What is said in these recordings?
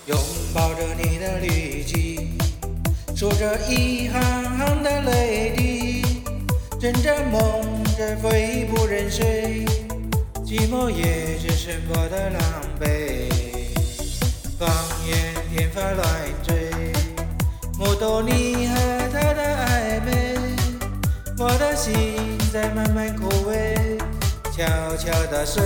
拥抱着你的滤镜，数着一行行的泪滴，枕着梦着飞不忍睡，寂寞也只剩我的狼狈。放眼天发乱坠，目睹你和他的暧昧，我的心在慢慢枯萎，悄悄地碎。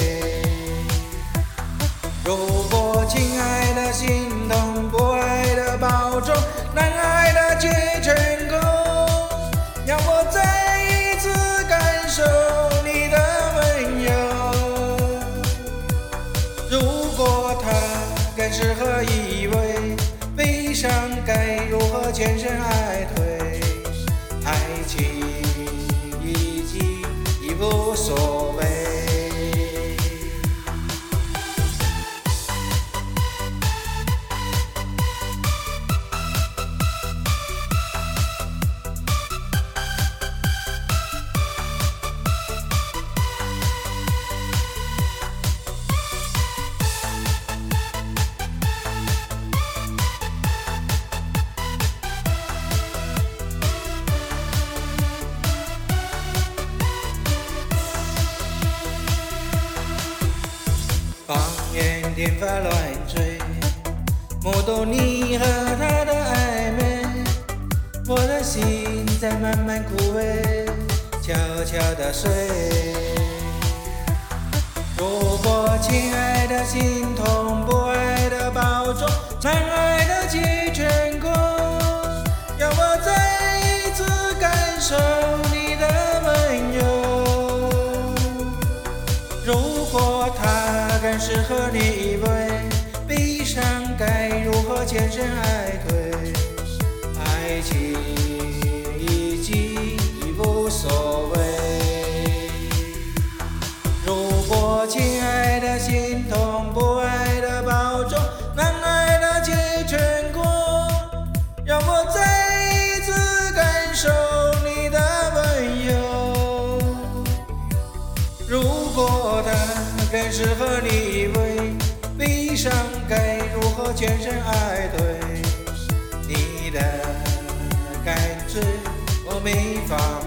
如果亲爱的心痛，不爱的保重，难爱的结成功，让我再一次感受你的温柔。如果他更适合依偎，悲伤该如何全身而退？爱情已经已无所谓。放眼天发乱坠，目睹你和他的暧昧，我的心在慢慢枯萎，悄悄地碎。如果亲爱的心痛，不爱的保重，难爱的结成功，让我再一次感受你的温柔。如果他更适合你依偎，悲伤该如何全身而退？爱情已经已无所谓。如果亲爱的心痛，不爱的保重，难爱的结成功，让我再一次感受你的温柔。如果他更适合你依偎，悲伤该如何全身而退？你的感觉我没法